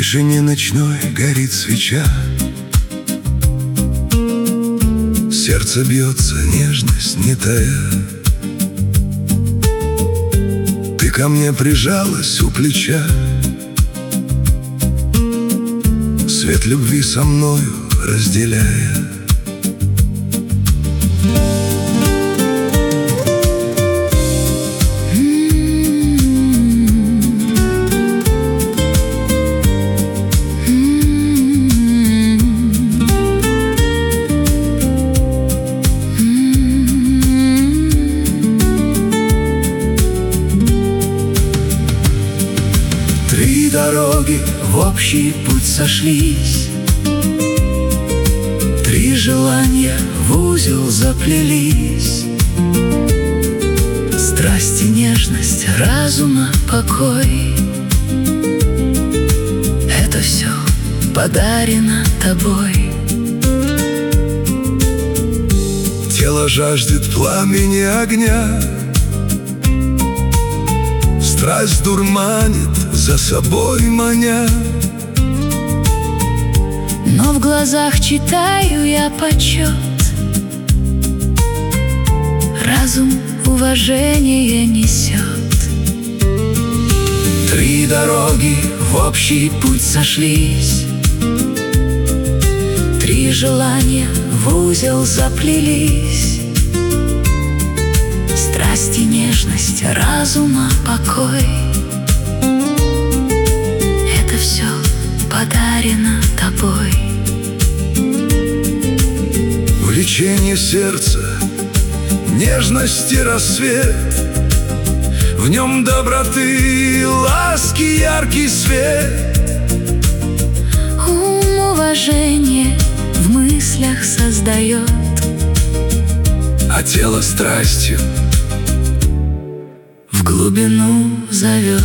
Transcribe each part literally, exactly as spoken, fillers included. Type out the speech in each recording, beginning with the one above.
тишине ночной горит свеча, сердце бьется, нежность не тая. Ты ко мне прижалась у плеча, свет любви со мною разделяя. Три дороги в общий путь сошлись, три желания в узел заплелись. Страсть и нежность, разума покой — это все подарено тобой. Тело жаждет пламени огня, страсть дурманит, за собой маня. Но в глазах читаю я почет, разум уважение несет. Три дороги в общий путь сошлись, три желания в узел заплелись. Страсть и нежность, разума покой — это все подарено тобой. влечение сердца, нежности рассвет, в нем доброты и ласки яркий свет. Ум уважение в мыслях создает, а тело страстью в глубину зовет.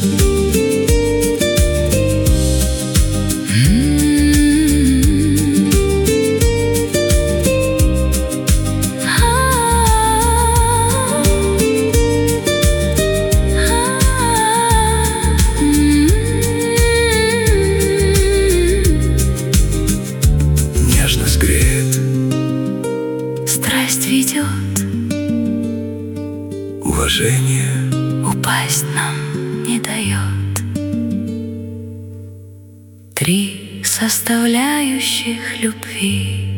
нежность греет, Страсть ведет, уважение упасть нам не дает. Три составляющих любви.